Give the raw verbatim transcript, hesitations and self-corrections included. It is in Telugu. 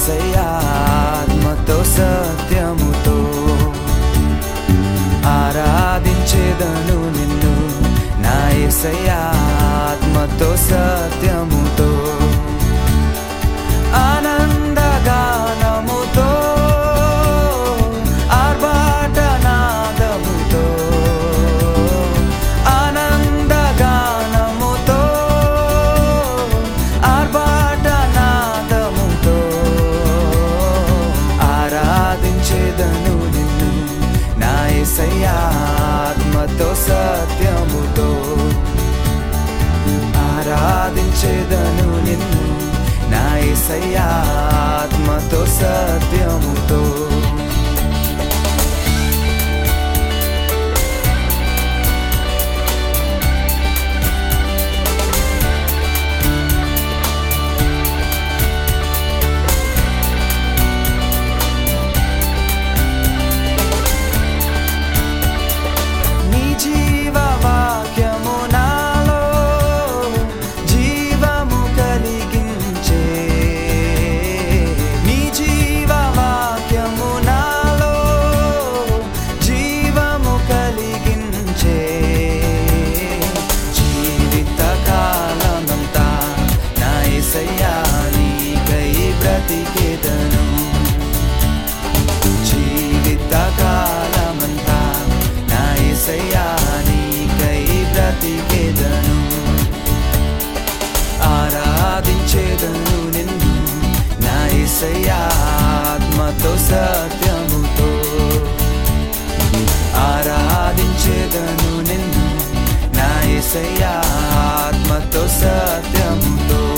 యేసయ్యా ఆత్మతో సత్యముతో ఆరాధించేదను నిన్ను నా యేసయ్యా ఆత్మతో సత్యముతో ఆనందగానముతో ఆర్భాటనాదముతో ఆనందగానముతో ఆర్భాటనాదముతో ఆరాధించేదను నిన్ను నా యేసయ్యా ఆత్మతో సత్యముతో ఆరాధించేదను నిన్ను నా యేసయ్యా ఆత్మతో సత్యముతో నీ జీవవాక్యము నాలో జీవము కలిగించే నీ జీవవాక్యము నాలో జీవము కలిగించే జీవితకాలమంతా నా యేసయ్యా నీకై బ్రతికేదను జీవితకాలమంతా నా యేసయ్యా నీకై బ్రతికేదను ఆరాధించేదను నిన్ను నా యేసయ్యా ఆత్మతో సత్యముతో ఆరాధించేదను నిన్ను నా యేసయ్యా ఆత్మతో సత్యముతో